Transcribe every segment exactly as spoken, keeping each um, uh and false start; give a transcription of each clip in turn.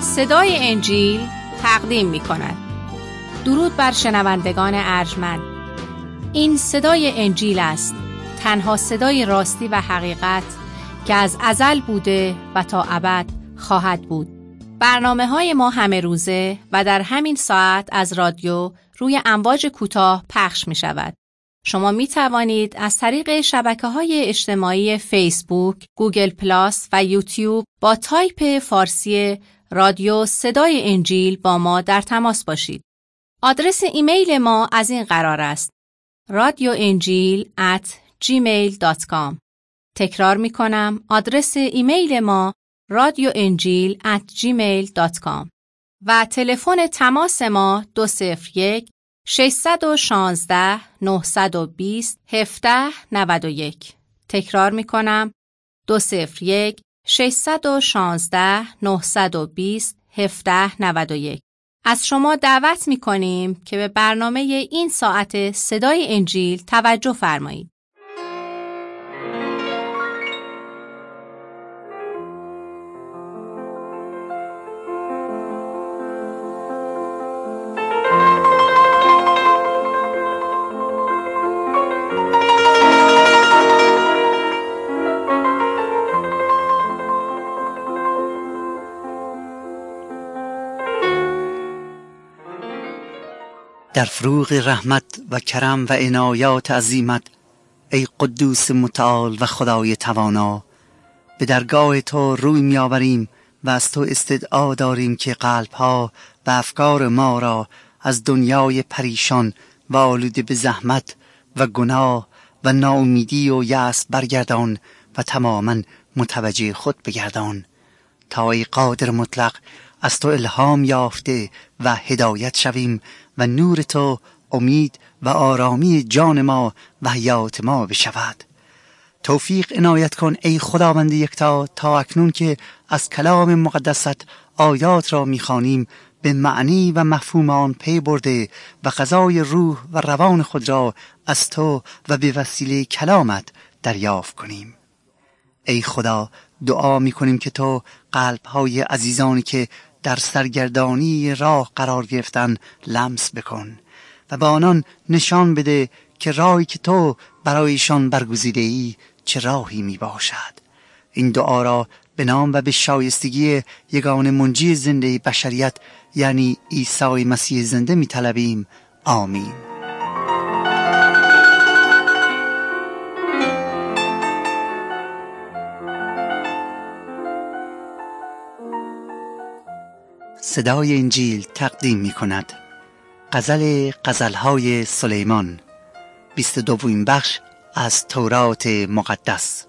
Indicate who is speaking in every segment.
Speaker 1: صدای انجیل تقدیم می کند. درود بر شنوندگان ارجمند. این صدای انجیل است، تنها صدای راستی و حقیقت که از ازل بوده و تا ابد خواهد بود. برنامه های ما همه روزه و در همین ساعت از رادیو روی امواج کوتاه پخش می شود. شما می توانید از طریق شبکه‌های اجتماعی فیسبوک، گوگل پلاس و یوتیوب با تایپ فارسی رادیو صدای انجیل با ما در تماس باشید. آدرس ایمیل ما از این قرار است: رادیو انجیل ات جیمیل دات کام. تکرار می کنم، آدرس ایمیل ما رادیو انجیل ات جیمیل دات کام و تلفن تماس ما دو صفر یک ششصد و شانزده نهصد و بیست هفده نود و یک. تکرار می کنم، دو صفر یک ششصد و شانزده نهصد و بیست هفده نود و یک. از شما دعوت می کنیم که به برنامه این ساعت صدای انجیل توجه فرمایید.
Speaker 2: در فروغ رحمت و کرم و عنایات عظیمت ای قدوس متعال و خدای توانا، به درگاه تو روی می آوریم و از تو استدعا داریم که قلبها و افکار ما را از دنیای پریشان و آلوده به زحمت و گناه و ناامیدی و یأس برگردان و تماما متوجه خود بگردان، تا ای قادر مطلق از تو الهام یافته و هدایت شویم و نور تو امید و آرامی جان ما و حیات ما بشود. توفیق عنایت کن ای خداوند یکتا، تا اکنون که از کلام مقدست آیات را می‌خوانیم به معنی و مفهوم آن پی برده و غذای روح و روان خود را از تو و به وسیله کلامت دریافت کنیم. ای خدا، دعا می‌کنیم که تو قلب‌های عزیزانی که در سرگردانی راه قرار گرفتن لمس بکن و به آنان نشان بده که راهی که تو برایشان برگزیده ای چه راهی می باشد. این دعا را به نام و به شایستگی یگانه منجی زنده بشریت یعنی عیسی مسیح زنده می طلبیم. آمین. صدای انجیل تقدیم می کند غزل غزلهای سلیمان، بیست و دومین بخش از تورات مقدس.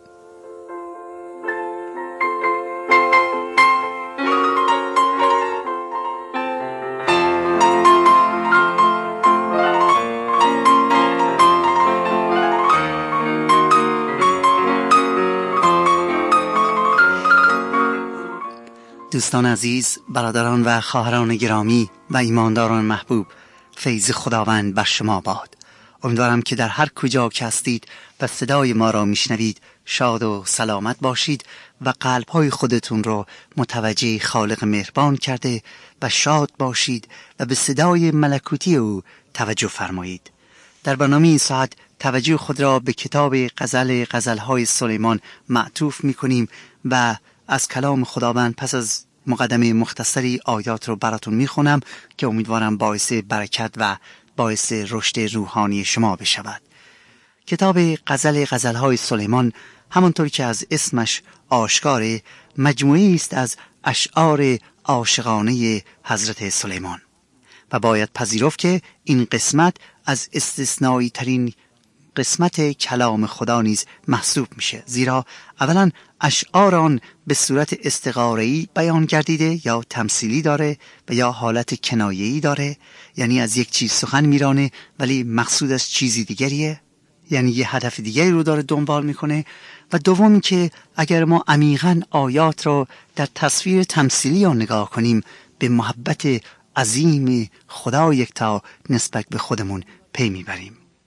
Speaker 2: دوستان عزیز، برادران و خواهران گرامی و ایمانداران محبوب، فیض خداوند بر شما باد. امیدوارم که در هر کجا که هستید و صدای ما را میشنوید شاد و سلامت باشید و قلب‌های خودتون رو متوجه خالق مهربان کرده و شاد باشید و به صدای ملکوتی او توجه فرمایید. در برنامه این ساعت توجه خود را به کتاب غزل غزلهای سلیمان معطوف می‌کنیم و از کلام خداوند پس از مقدمه مختصری آیات رو براتون میخونم که امیدوارم باعث برکت و باعث رشد روحانی شما بشود. کتاب غزل غزلهای سلیمان همونطور که از اسمش آشکاره مجموعی است از اشعار عاشقانه حضرت سلیمان و باید پذیرفت که این قسمت از استثنایی ترین قسمت کلام خدا نیز محسوب میشه، زیرا اولا اشعار آن به صورت استعاره‌ای بیان گردیده یا تمثیلی داره و یا حالت کنایه‌ای داره، یعنی از یک چیز سخن میرانه ولی مقصود از چیزی دیگریه، یعنی یه هدف دیگری رو داره دنبال میکنه. و دومی که اگر ما عمیقاً آیات رو در تصویر تمثیلی آن نگاه کنیم به محبت عظیم خدا یکتا نسبت به خودمون پی میبریم.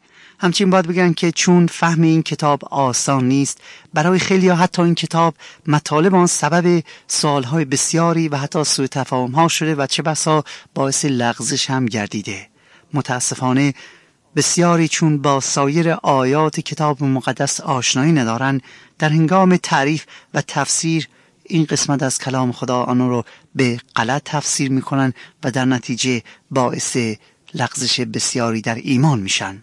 Speaker 2: همچنین باید بگن که چون فهم این کتاب آسان نیست، برای خیلی ها حتی این کتاب مطالب آن سبب سوالهای بسیاری و حتی سوء تفاهم ها شده و چه بسا باعث لغزش هم گردیده. متاسفانه بسیاری چون با سایر آیات کتاب مقدس آشنایی ندارن، در هنگام تعریف و تفسیر این قسمت از کلام خدا آن رو به غلط تفسیر میکنن و در نتیجه باعث لغزش بسیاری در ایمان میشن.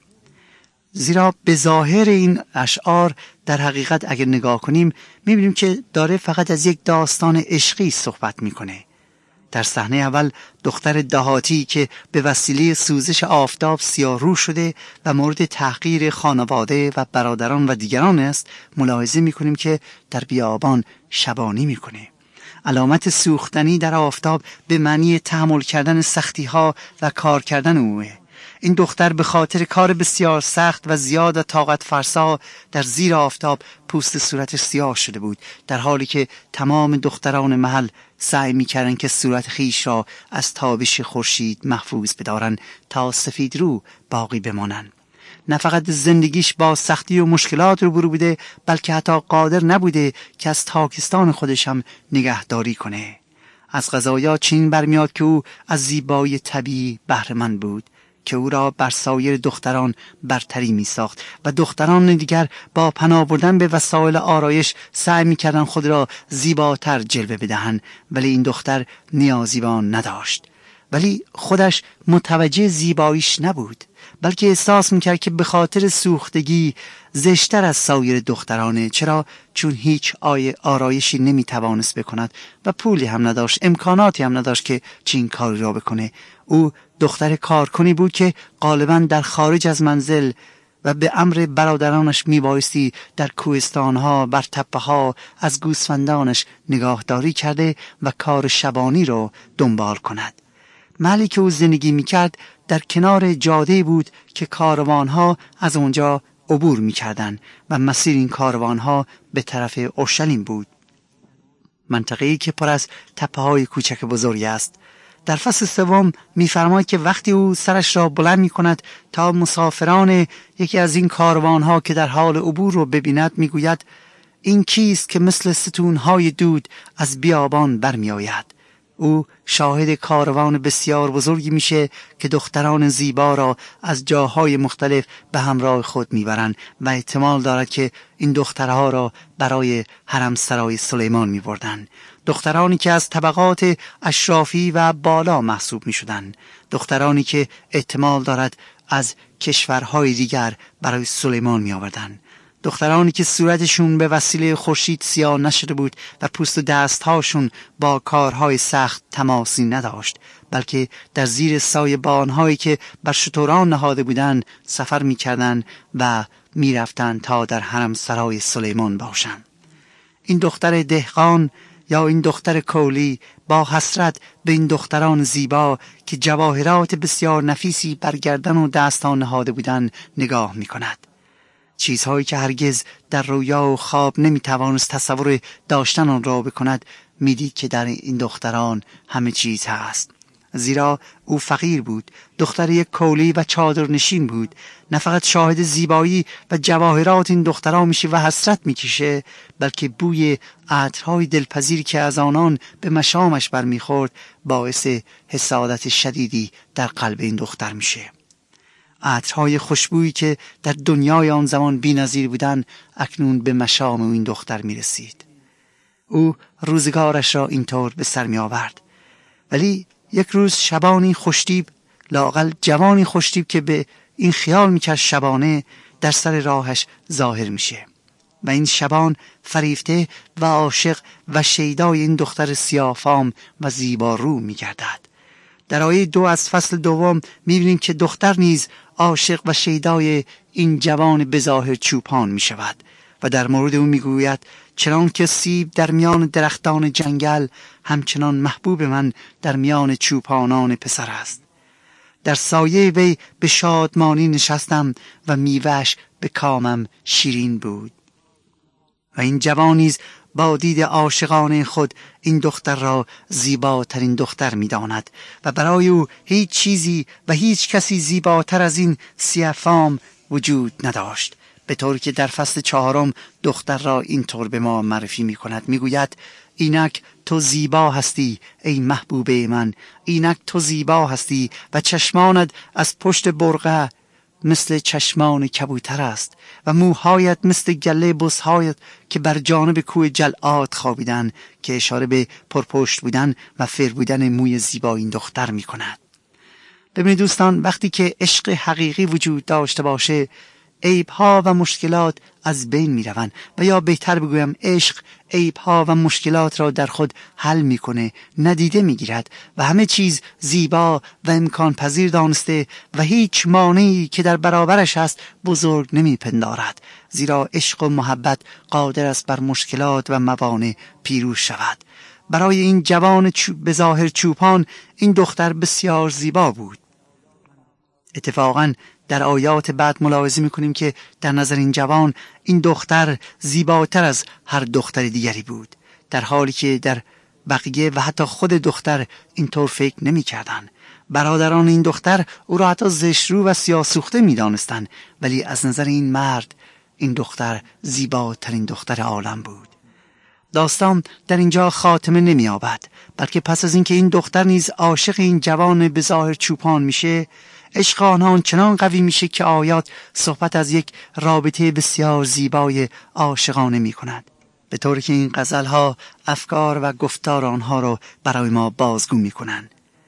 Speaker 2: زیرا به ظاهر این اشعار در حقیقت اگر نگاه کنیم میبینیم که داره فقط از یک داستان عشقی صحبت میکنه. در صحنه اول دختر دهاتی که به وسیله سوزش آفتاب سیاه‌رو شده و مورد تحقیر خانواده و برادران و دیگران است، ملاحظه میکنیم که در بیابان شبانی میکنه. علامت سوختنی در آفتاب به معنی تحمل کردن سختی ها و کار کردن اوه. این دختر به خاطر کار بسیار سخت و زیاد و طاقت فرسا در زیر آفتاب پوست صورتش سیاه شده بود، در حالی که تمام دختران محل سعی می‌کردند که صورت خیش را از تابش خورشید محفوظ بدارن تا سفید رو باقی بمانن. نه فقط زندگیش با سختی و مشکلات روبرو بوده، بلکه حتی قادر نبوده که از تاکستان خودش هم نگهداری کنه. از قضایا چین برمیاد که او از زیبایی طبیعی بهره‌مند بود که او را بر سایر دختران برتری می ساخت و دختران دیگر با پناه بردن به وسایل آرایش سعی می کردن خود را زیباتر جلوه بدهند، ولی این دختر نیازی به آن نداشت. ولی خودش متوجه زیباییش نبود، بلکه احساس می کرد که به خاطر سوختگی زشتر از سایر دخترانه. چرا؟ چون هیچ آیه آرایشی نمی توانست بکند و پولی هم نداشت، امکاناتی هم نداشت که چین کاری را بکنه. او دختر کارکنی بود که غالباً در خارج از منزل و به امر برادرانش میبایستی در کوهستانها بر تپه‌ها از گوسفندانش نگاهداری کرده و کار شبانی را دنبال کند. محلی که او زندگی میکرد در کنار جاده بود که کاروانها از اونجا عبور میکردند و مسیر این کاروانها به طرف اورشلیم بود، منطقه‌ای که پر از تپه‌های کوچک بزرگی است. در فصل سوم می‌فرماید که وقتی او سرش را بلند می‌کند تا مسافران یکی از این کاروانها که در حال عبور رو ببیند، می‌گوید این کیست که مثل ستونهای دود از بیابان برمی‌آید؟ او شاهد کاروان بسیار بزرگی میشه که دختران زیبا را از جاهای مختلف به همراه خود میبرند و احتمال دارد که این دخترها را برای حرم سرای سلیمان میبردند. دخترانی که از طبقات اشرافی و بالا محسوب میشدند، دخترانی که احتمال دارد از کشورهای دیگر برای سلیمان میآوردند، دخترانی که صورتشون به وسیله خورشید سیاه نشده بود و پوست و دستهاشون با کارهای سخت تماسی نداشت، بلکه در زیر سایه‌بان‌هایی که بر شتران نهاده بودند سفر می‌کردند و می‌رفتند تا در حرم سرای سلیمان باشند. این دختر دهقان یا این دختر کولی با حسرت به این دختران زیبا که جواهرات بسیار نفیسی بر گردن و دستان نهاده بودند نگاه می‌کند. چیزهایی که هرگز در رویا و خواب نمیتوانست تصور داشتن آن را بکند، میدید که در این دختران همه چیز هست. زیرا او فقیر بود، دختر یک کولی و چادرنشین بود. نه فقط شاهد زیبایی و جواهرات این دخترها میشه و حسرت میکشه، بلکه بوی عطرهای دلپذیری که از آنان به مشامش برمیخورد باعث حسادت شدیدی در قلب این دختر میشه. عطرهای خوشبویی که در دنیای آن زمان بی‌نظیر بودند اکنون به مشام این دختر می رسید. او روزگارش را اینطور به سر می آورد. ولی یک روز شبانی خوشتیب، لااقل جوانی خوشتیب که به این خیال می کرد شبانه، در سر راهش ظاهر میشه و این شبان فریفته و عاشق و شیدای این دختر سیاه‌فام و زیبا رو می گردد. در آیه دو از فصل دوم می‌بینیم که دختر نیز عاشق و شیدای این جوان بظاهر چوپان می شود و در مورد او میگوید چنان که سیب در میان درختان جنگل، همچنان محبوب من در میان چوپانان پسر است. در سایه وی به شادمانی نشستم و میوه‌اش به کامم شیرین بود. و این جوان نیز با دید عاشقانه خود این دختر را زیباترین دختر می داند و برای او هیچ چیزی و هیچ کسی زیباتر از این سیاه فام وجود نداشت، به طوری که در فصل چهارم دختر را اینطور به ما معرفی می کند. می گوید اینک تو زیبا هستی ای محبوب من، اینک تو زیبا هستی و چشمانت از پشت برقع مثل چشمان کبوتر است و موهایت مثل گله بزهایت که بر جانب کوه جلعاد خوابیدن، که اشاره به پرپشت بودن و فر بودن موی زیبا این دختر می کند. ببینید دوستان، وقتی که عشق حقیقی وجود داشته باشه، عیب‌ها و مشکلات از بین می‌روند، و یا بهتر بگویم عشق عیب‌ها و مشکلات را در خود حل می‌کنه، ندیده می‌گیرد و همه چیز زیبا و امکان پذیر دانسته و هیچ مانعی که در برابرش هست بزرگ نمی‌پندارد، زیرا عشق و محبت قادر است بر مشکلات و موانع پیروز شود. برای این جوان به ظاهر چوپان این دختر بسیار زیبا بود. اتفاقاً در آیات بعد ملاحظه می‌کنیم که در نظر این جوان این دختر زیباتر از هر دختر دیگری بود، در حالی که در بقیه و حتی خود دختر اینطور فکر نمی‌کردند. برادران این دختر او را حتی زشت‌رو و سیاه‌سوخته می‌دانستند، ولی از نظر این مرد این دختر زیباترین دختر عالم بود. داستان در اینجا خاتمه نمی‌یابد، بلکه پس از اینکه این دختر نیز عاشق این جوان به ظاهر چوپان میشه، عشق آنها چنان قوی میشه که آیات صحبت از یک رابطه بسیار زیبای عاشقانه میکند، به طوری که این غزلها افکار و گفتار آنها را برای ما بازگو میکنند.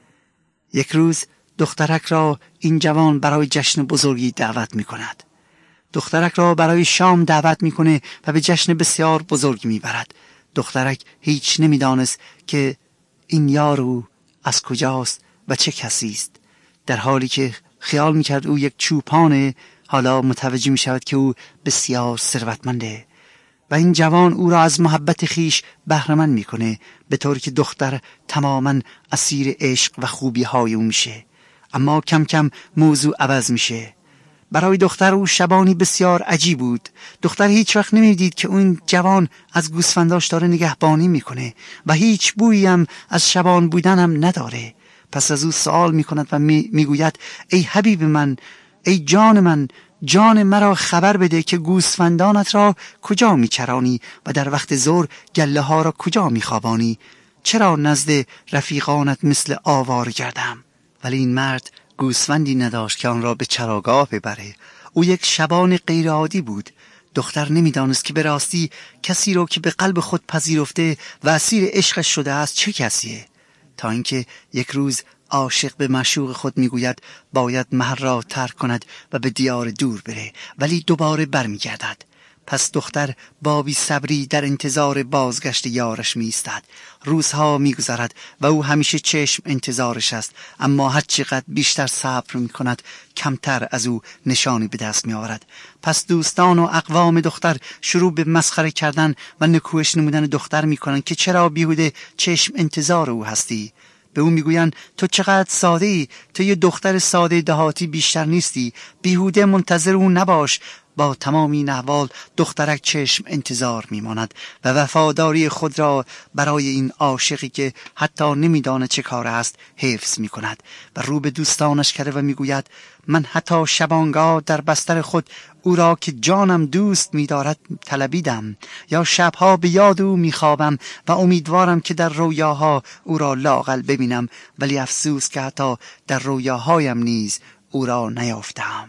Speaker 2: یک روز دخترک را این جوان برای جشن بزرگی دعوت میکند. دخترک را برای شام دعوت میکنه و به جشن بسیار بزرگی میبرد. دخترک هیچ نمیدانست که این یار او از کجاست و چه کسی است. در حالی که خیال میکرد او یک چوپانه، حالا متوجه میشود که او بسیار ثروتمنده و این جوان او را از محبت خیش بهره‌مند میکنه، به طوری که دختر تماما اسیر عشق و خوبی های او میشه. اما کم کم موضوع عوض میشه. برای دختر او شبانی بسیار عجیب بود. دختر هیچ وقت نمیدید که اون جوان از گوسفنداش داره نگهبانی میکنه و هیچ بویی هم از شبان بودن هم نداره. پس از او سوال میکند و می میگوید ای حبیب من، ای جان من، جان مرا خبر بده که گوسفندانت را کجا میچرانی و در وقت ظهر گله ها را کجا میخوابانی؟ چرا نزد رفیقانت مثل آوار گردم؟ ولی این مرد گوسفندی نداشت که آن را به چراگاه ببره. او یک شبان غیر عادی بود. دختر نمیدانست که به راستی کسی را که به قلب خود پذیرفته و اسیر عشقش شده است چه کسیه، تا اینکه یک روز عاشق به معشوق خود میگوید باید محل را ترک کند و به دیار دور بره، ولی دوباره برمیگردد. پس دختر با بی صبری در انتظار بازگشت یارش می ایستد. روزها می گذرد و او همیشه چشم انتظارش است، اما هر چقدر بیشتر صبر می کند کمتر از او نشانی به دست می آورد. پس دوستان و اقوام دختر شروع به مسخره کردن و نکوهش نمودن دختر می کنند که چرا بیهوده چشم انتظار او هستی. به او میگویند تو چقدر ساده ای، تو یه دختر ساده دهاتی بیشتر نیستی، بیهوده منتظر او نباش. با تمام این احوال دخترک چشم انتظار میماند و وفاداری خود را برای این عاشقی که حتی نمیداند چه کار است حفظ میکند و رو به دوستانش کرده و میگوید من حتی شبانگاه در بستر خود او را که جانم دوست می‌دارد طلبیدم، یا شبها به یاد او می‌خوابم و امیدوارم که در رویاها او را لااقل ببینم، ولی افسوس که حتی در رویاهایم نیز او را نیافتم.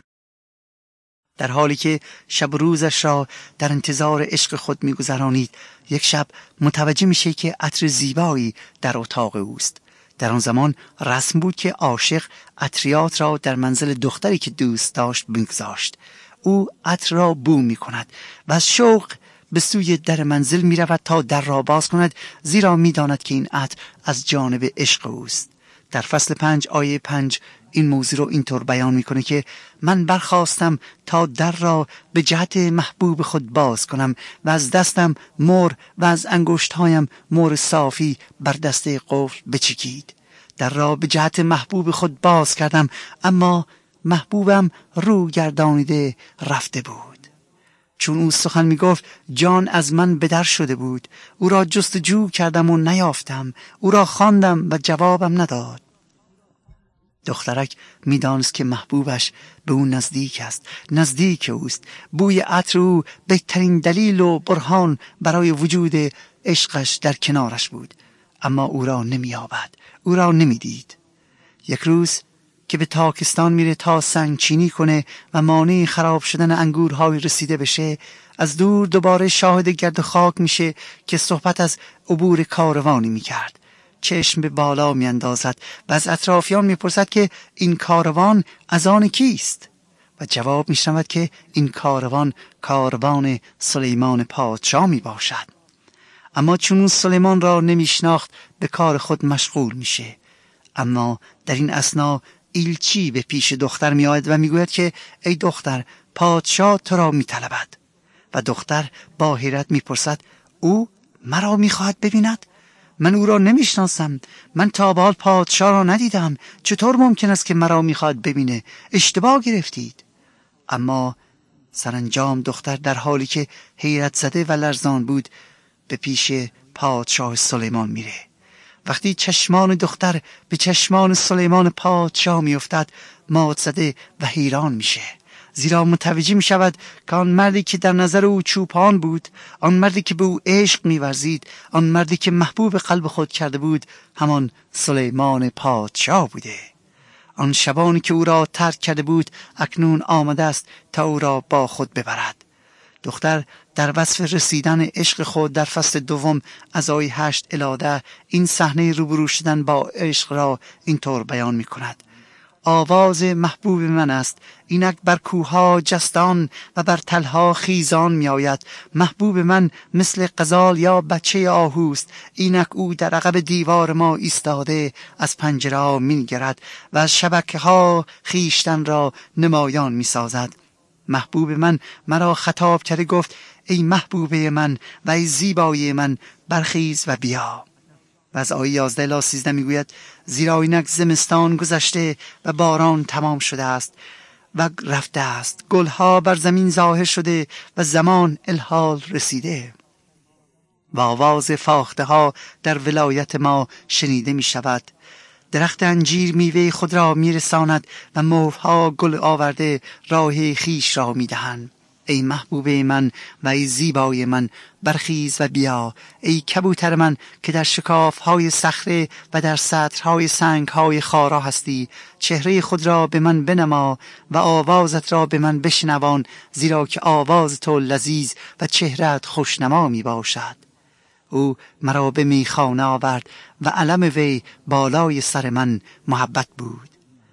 Speaker 2: در حالی که شب روزش را در انتظار عشق خود می‌گذرانید، یک شب متوجه میشه که عطر زیبایی در اتاق اوست. در آن زمان رسم بود که عاشق عطریات را در منزل دختری که دوست داشت بگذاشت. او عطر را بو می کند و از شوق به سوی در منزل می رود تا در را باز کند، زیرا می داند که این عطر از جانب عشق اوست. در فصل پنج آیه پنج این موضوع رو اینطور بیان میکنه که من برخواستم تا در را به جهت محبوب خود باز کنم و از دستم مر و از انگشتهایم مر صافی بر دسته قفل بچکید. در را به جهت محبوب خود باز کردم، اما محبوبم رو گردانیده رفته بود. چون او سخن میگفت جان از من بدر شده بود. او را جستجو کردم و نیافتم، او را خواندم و جوابم نداد. دخترک میدانست که محبوبش به او نزدیک است، نزدیک اوست. بوی عطر او بهترین دلیل و برهان برای وجود عشقش در کنارش بود، اما او را نمی‌یابد، او را نمی‌دید. یک روز که به تاکستان میره تا سنگ چینی کنه و مانع خراب شدن انگورهای رسیده بشه، از دور دوباره شاهد گرد و خاک میشه که صحبت از عبور کاروانی میکرد. چشم به بالا میاندازد و از اطرافیان میپرسد که این کاروان از آن کیست؟ و جواب میشنود که این کاروان کاروان سلیمان پادشاه میباشد. اما چون سلیمان را نمیشناخت به کار خود مشغول میشه. اما در این اثنا ایلچی به پیش دختر میآید و میگوید که ای دختر، پادشاه تو را میطلبد. و دختر با حیرت میپرسد او مرا میخواهد ببیند؟ من او را نمیشناسم، من تا به حال پادشاه را ندیدم، چطور ممکن است که مرا میخواهد ببینه؟ اشتباه گرفتید. اما سرانجام دختر در حالی که حیرت زده و لرزان بود به پیش پادشاه سلیمان میره. وقتی چشمان دختر به چشمان سلیمان پادشاه میافتد، مات زده و حیران میشه، زیرا متوجه میشود که آن مردی که در نظر او چوپان بود، آن مردی که به او عشق میورزید، آن مردی که محبوب قلب خود کرده بود، همان سلیمان پادشاه بوده. آن شبانی که او را ترک کرده بود اکنون آمده است تا او را با خود ببرد. دختر در وصف رسیدن عشق خود در فصل دوم از آیه هشت الی ده این صحنه روبرو شدن با عشق را اینطور بیان می کند: آواز محبوب من است، اینک بر کوها جستان و بر تلها خیزان می آید. محبوب من مثل غزال یا بچه آهوست، اینک او در عقب دیوار ما ایستاده از پنجره ها می گرد و از شبکه ها خیشتن را نمایان می سازد. محبوب من مرا خطاب کرده گفت ای محبوبه من و ای زیبایی من، برخیز و بیا. و از آیه یازده الی سیزده میگوید زیرا اینک زمستان گذشته و باران تمام شده است و رفته است، گلها بر زمین ظاهر شده و زمان الحال رسیده و آواز فاخته ها در ولایت ما شنیده می شود. درخت انجیر میوه خود را میرساند و موها گل آورده راه خیش را میدهند. ای محبوبه من و ای زیبای من، برخیز و بیا. ای کبوتر من که در شکافهای صخره و در سطرهای سنگهای خارا هستی، چهره خود را به من بنما و آوازت را به من بشنوان، زیرا که آواز تو لذیذ و چهرهت خوشنما می باشد. او مرا به میخانه آورد و علم وی بالای سر من محبت بود.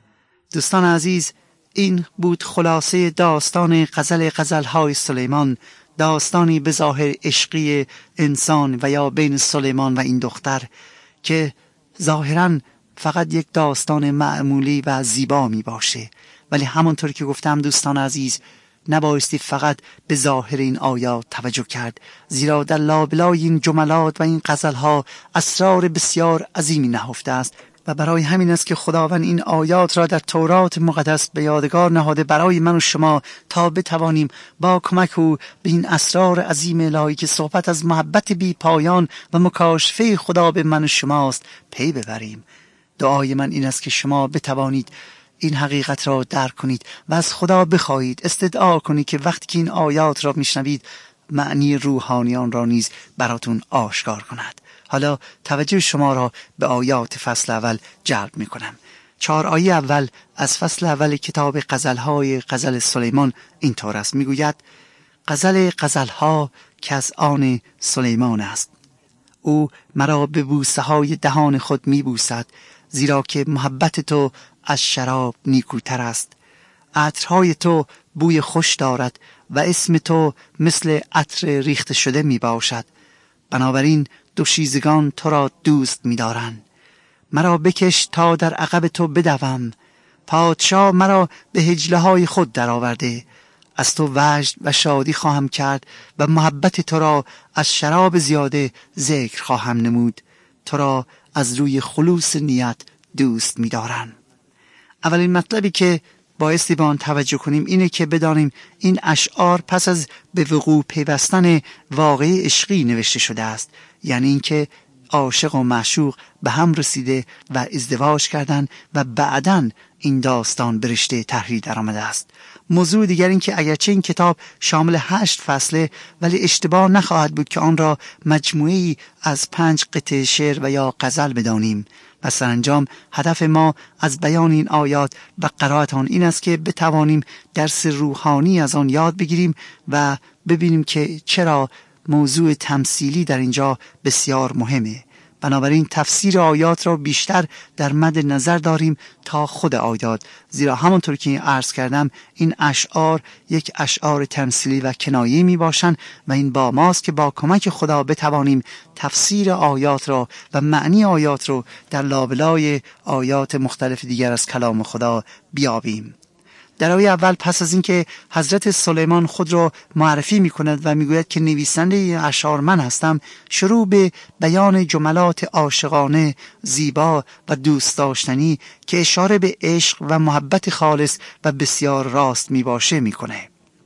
Speaker 2: دوستان عزیز، این بود خلاصه داستان غزل غزلهای سلیمان، داستانی به ظاهر عشقی انسان و یا بین سلیمان و این دختر که ظاهراً فقط یک داستان معمولی و زیبا می باشه، ولی همونطور که گفتم دوستان عزیز، نبایستی فقط به ظاهر این آیات توجه کرد، زیرا در لابلای این جملات و این غزلها اسرار بسیار عظیمی نهفته است و برای همین است که خداوند این آیات را در تورات مقدس به یادگار نهاده برای من و شما تا بتوانیم با کمک او به این اسرار عظیم الهی که صحبت از محبت بی پایان و مکاشفه خدا به من و شماست پی ببریم. دعای من این است که شما بتوانید این حقیقت را درک کنید و از خدا بخواهید، استدعا کنید که وقتی که این آیات را میشنوید معنی روحانیان را نیز براتون آشکار کند. حالا توجه شما را به آیات فصل اول جلب می کنم. چهار آیه اول از فصل اول کتاب غزلهای غزل سلیمان اینطور است، می گوید غزل غزلها که از آن سلیمان است. او مرا به بوسه های دهان خود می بوسد، زیرا که محبت تو از شراب نیکوتر است. عطرهای تو بوی خوش دارد و اسم تو مثل عطر ریخته شده می باشد. بنابراین دوشیزگان تو را دوست می دارن. مرا بکش تا در عقب تو بدوم. پادشاه مرا به هجله های خود در آورده. از تو وجد و شادی خواهم کرد و محبت تو را از شراب زیاده ذکر خواهم نمود. تو را از روی خلوص نیت دوست می دارن. اولین مطلبی که بایستی به آن توجه کنیم اینه که بدانیم این اشعار پس از به وقوع پیوستن واقعی عشقی نوشته شده است، یعنی اینکه عاشق و معشوق به هم رسیده و ازدواج کردند و بعداً این داستان به رشته تحریر در آمده است. موضوع دیگر این که اگرچه این کتاب شامل هشت فصله ولی اشتباه نخواهد بود که آن را مجموعه‌ای از پنج قطعه شعر و یا غزل بدانیم و سرانجام هدف ما از بیان این آیات و قرائت آن این است که بتوانیم درس روحانی از آن یاد بگیریم و ببینیم که چرا موضوع تمثیلی در اینجا بسیار مهمه. بنابراین تفسیر آیات را بیشتر در مد نظر داریم تا خود آیات، زیرا همونطور که عرض کردم این اشعار یک اشعار تمثیلی و کنایه‌ای می باشند و این با ماست که با کمک خدا بتوانیم تفسیر آیات را و معنی آیات را در لابلای آیات مختلف دیگر از کلام خدا بیابیم. در آیه اول پس از اینکه حضرت سلیمان خود را معرفی می کند و می گوید که نویسنده این اشعار من هستم، شروع به بیان جملات عاشقانه زیبا و دوست داشتنی که اشاره به عشق و محبت خالص و بسیار راست می باشه می کنه.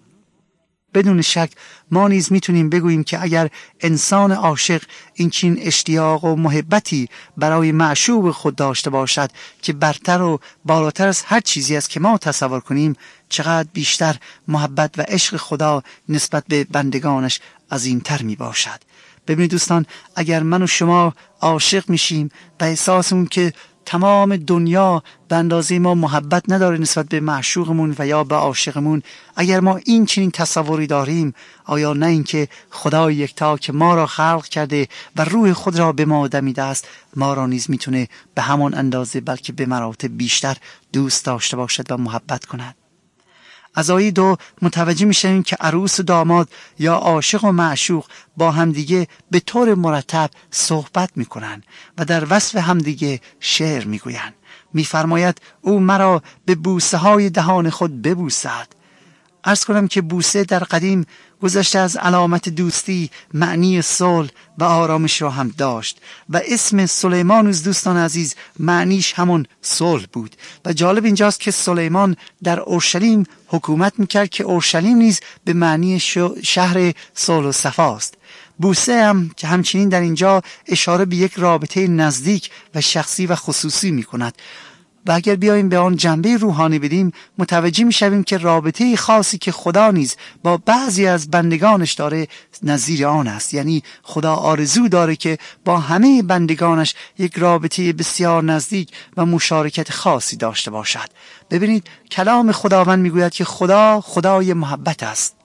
Speaker 2: بدون شک ما نیز میتونیم بگوییم که اگر انسان عاشق این چین اشتیاق و محبتی برای معشوق خود داشته باشد که برتر و بالاتر از هر چیزی است که ما تصور کنیم، چقدر بیشتر محبت و عشق خدا نسبت به بندگانش عظیمتر می باشد. ببینید دوستان، اگر من و شما عاشق میشیم و احساسمون که تمام دنیا به اندازه ما محبت نداره نسبت به معشوقمون و یا به عاشقمون، اگر ما این چنین تصوری داریم، آیا نه اینکه خدای یکتا که ما را خلق کرده و روح خود را به ما دمیده است، ما را نیز میتونه به همان اندازه بلکه به مراتب بیشتر دوست داشته باشد و محبت کند. از آیه دو متوجه میشیم که عروس و داماد یا عاشق و معشوق با همدیگه به طور مرتب صحبت میکنن و در وصف همدیگه شعر میگوین. میفرماید او مرا به بوسه های دهان خود ببوسد. عرض کنم که بوسه در قدیم گذشته از علامت دوستی معنی صلح و آرامش را هم داشت و اسم سلیمان از دوستان عزیز معنیش همون صلح بود. و جالب اینجاست که سلیمان در اورشلیم حکومت میکرد که اورشلیم نیز به معنی شهر صلح و صفاست. بوسه هم که همچنین در اینجا اشاره به یک رابطه نزدیک و شخصی و خصوصی میکند و اگر بیاییم به آن جنبه روحانی بدیم، متوجه میشویم که رابطه خاصی که خدا نیز با بعضی از بندگانش داره نظیر آن است. یعنی خدا آرزو داره که با همه بندگانش یک رابطه بسیار نزدیک و مشارکت خاصی داشته باشد. ببینید کلام خداوند میگوید که خدا خدای محبت است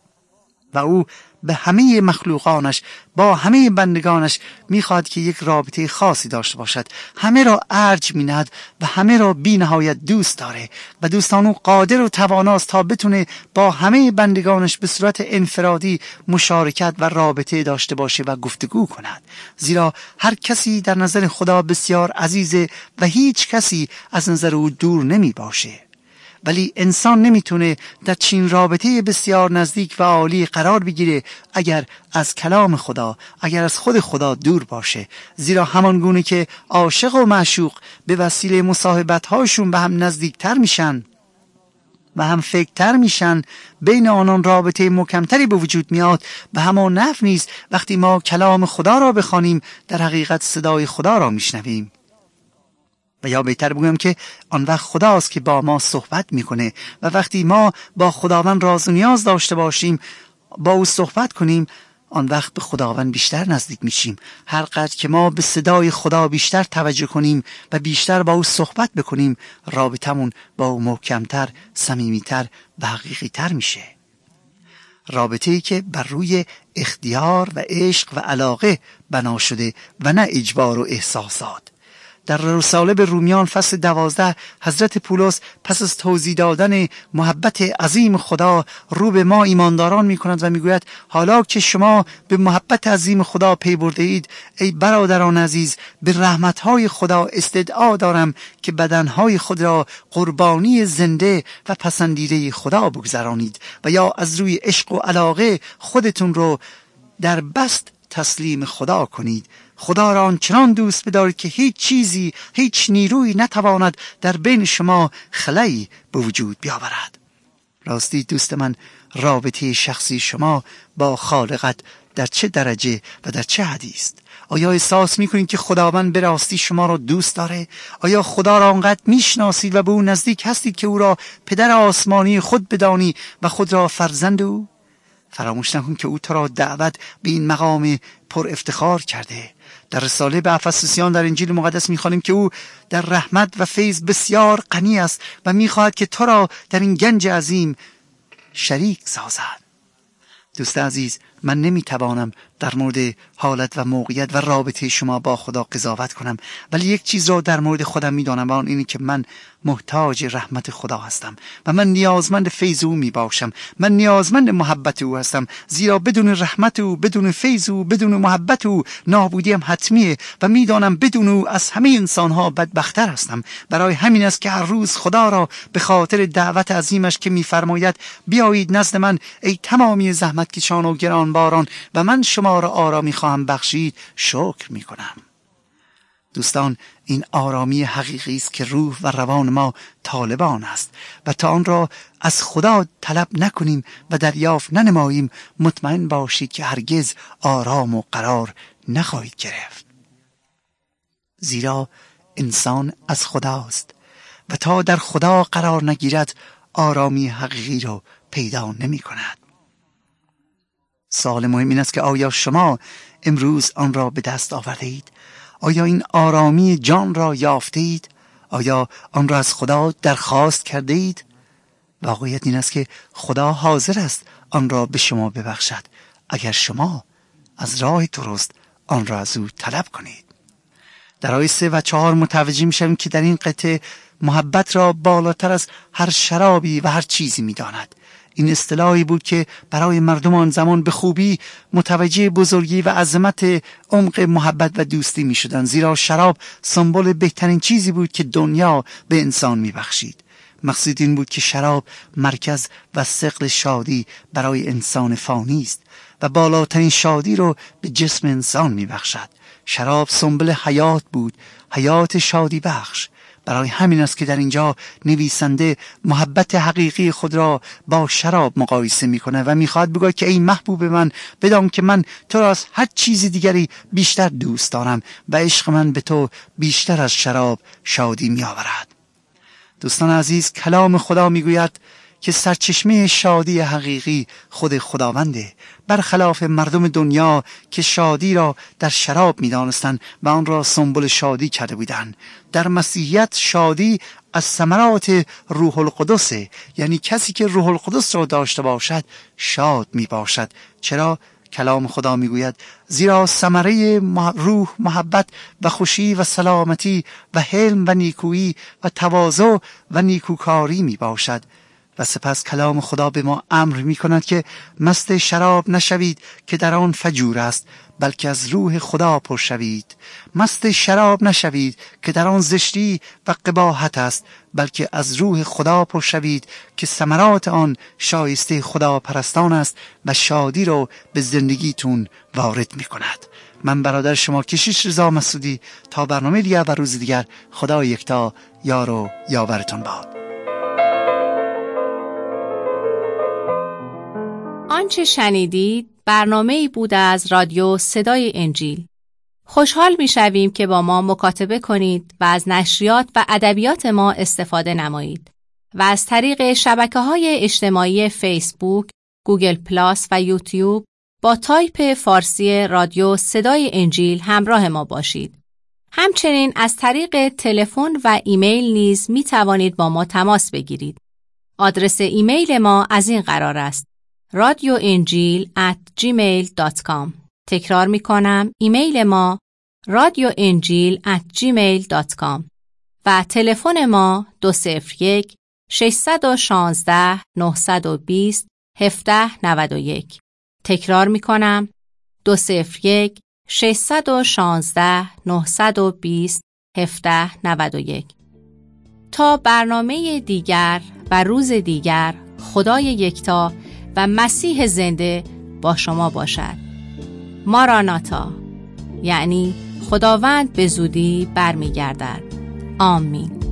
Speaker 2: و او به همه مخلوقانش با همه بندگانش میخواد که یک رابطه خاصی داشته باشد. همه را ارج می‌نهد و همه را بی نهایت دوست داره و دوستان او قادر و تواناست تا بتونه با همه بندگانش به صورت انفرادی مشارکت و رابطه داشته باشه و گفتگو کند، زیرا هر کسی در نظر خدا بسیار عزیزه و هیچ کسی از نظر او دور نمی باشه. ولی انسان نمیتونه در چین رابطه بسیار نزدیک و عالی قرار بگیره اگر از کلام خدا، اگر از خود خدا دور باشه، زیرا همان گونه که عاشق و معشوق به وسیله مصاحبت هاشون به هم نزدیکتر میشن و هم فکرتر میشن، بین آنان رابطه محکمتری به وجود میاد. به همان نحو نیست وقتی ما کلام خدا را بخوانیم در حقیقت صدای خدا را میشنویم، و یا بهتر بگویم که آن وقت خداست که با ما صحبت میکنه و وقتی ما با خداوند راز و نیاز داشته باشیم، با او صحبت کنیم، آن وقت به خداوند بیشتر نزدیک میشیم. هر قدر که ما به صدای خدا بیشتر توجه کنیم و بیشتر با او صحبت بکنیم، رابطمون با او محکمتر، صمیمیتر و حقیقیتر میشه. رابطه‌ای که بر روی اختیار و عشق و علاقه بنا شده و نه اجبار و احساسات. در رساله به رومیان فصل دوازده حضرت پولس پس از توضیح دادن محبت عظیم خدا رو به ما ایمانداران می کند و می گوید حالا که شما به محبت عظیم خدا پی برده اید، ای برادران عزیز، به رحمتهای خدا استدعا دارم که بدنهای خود را قربانی زنده و پسندیده خدا بگذرانید و یا از روی عشق و علاقه خودتون رو در بست تسلیم خدا کنید. خدا را آنچنان دوست بدارید که هیچ چیزی، هیچ نیرویی نتواند در بین شما خلایی به وجود بیاورد. راستی دوست من، رابطه شخصی شما با خالقت در چه درجه و در چه حدی است؟ آیا احساس میکنید که خداوند به راستی شما را دوست داره؟ آیا خدا را آنقدر میشناسید و به او نزدیک هستید که او را پدر آسمانی خود بدانی و خود را فرزند او؟ فراموش نکن که او تو را دعوت به این مقام پر افتخار کرده. در رساله به افسوسیان در انجیل مقدس میخوانیم که او در رحمت و فیض بسیار غنی است و میخواهد که تو را در این گنج عظیم شریک سازد. دوست عزیز، من نمیتوانم در مورد حالت و موقعیت و رابطه شما با خدا قضاوت کنم، ولی یک چیز را در مورد خودم میدانم و آن اینه که من محتاج رحمت خدا هستم و من نیازمند فیض او می باشم. من نیازمند محبت او هستم، زیرا بدون رحمت او، بدون فیض او، بدون محبت او نابودیم حتمیه و میدانم بدون او از همه انسانها بدبختر هستم. برای همین است که هر روز خدا را به خاطر دعوت عظیمش که میفرماید بیایید نزد من ای تمامی زحمت کشان و گرانباران و من شما را آرامی خواهم بخشید شکر میکنم. دوستان، این آرامی حقیقی است که روح و روان ما طالبان است و تا آن را از خدا طلب نکنیم و دریافت ننماییم، مطمئن باشید که هرگز آرام و قرار نخواهید گرفت. زیرا انسان از خداست و تا در خدا قرار نگیرد آرامی حقیقی را پیدا نمی کند. سوال مهم این است که آیا شما امروز آن را به دست آورده اید؟ آیا این آرامی جان را یافته اید؟ آیا آن را از خدا درخواست کرده اید؟ واقعیت این است که خدا حاضر است آن را به شما ببخشد اگر شما از راه درست آن را از او طلب کنید. در آیه سه و چهار متوجه میشم که در این قطعه محبت را بالاتر از هر شرابی و هر چیزی میداند. این اصطلاحی بود که برای مردم آن زمان به خوبی متوجه بزرگی و عظمت عمق محبت و دوستی می شدند، زیرا شراب سمبل بهترین چیزی بود که دنیا به انسان می بخشید. مقصود این بود که شراب مرکز و ثقل شادی برای انسان فانی است و بالاترین شادی رو به جسم انسان می بخشد. شراب سمبل حیات بود، حیات شادی بخش. برای همین است که در اینجا نویسنده محبت حقیقی خود را با شراب مقایسه میکنه و میخواد بگوید که ای محبوب من، بدان که من تو را از هر چیز دیگری بیشتر دوست دارم و عشق من به تو بیشتر از شراب شادی میآورد. دوستان عزیز، کلام خدا میگوید که سرچشمه شادی حقیقی خود خداونده، برخلاف مردم دنیا که شادی را در شراب می‌دانستند و آن را سمبل شادی کرده بودند. در مسیحیت شادی از ثمرات روح القدس، یعنی کسی که روح القدس را داشته باشد شاد می باشد. چرا؟ کلام خدا میگوید زیرا ثمره روح محبت و خوشی و سلامتی و حلم و نیکویی و تواضع و نیکوکاری می باشد. و سپس کلام خدا به ما امر می کند که مست شراب نشوید که در آن فجور است، بلکه از روح خدا پر شوید. مست شراب نشوید که در آن زشتی و قباحت است، بلکه از روح خدا پر شوید که ثمرات آن شایسته خدا پرستان است و شادی رو به زندگیتون وارد می کند. من برادر شما کشیش رضا مسعودی، تا برنامه دیگر و روز دیگر، خدا یکتا یار و یاورتون باد.
Speaker 1: آنچه شنیدید برنامه‌ای بود از رادیو صدای انجیل. خوشحال می‌شویم که با ما مکاتبه کنید و از نشریات و ادبیات ما استفاده نمایید و از طریق شبکه‌های اجتماعی فیسبوک، گوگل پلاس و یوتیوب با تایپ فارسی رادیو صدای انجیل همراه ما باشید. همچنین از طریق تلفن و ایمیل نیز می‌توانید با ما تماس بگیرید. آدرس ایمیل ما از این قرار است: رادیو انجیل ات جیمیل دات کام. تکرار می کنم، ایمیل ما رادیو انجیل ات جیمیل دات کام و تلفن ما دو صفر یک شش یک شش نه دو صفر هفت نه یک. تکرار می کنم، دو صفر یک شش یک شش نه دو صفر هفت نه یک. تا برنامه دیگر و روز دیگر، خدای یکتا و مسیح زنده با شما باشد. ماراناتا، یعنی خداوند به زودی برمیگردد. آمین.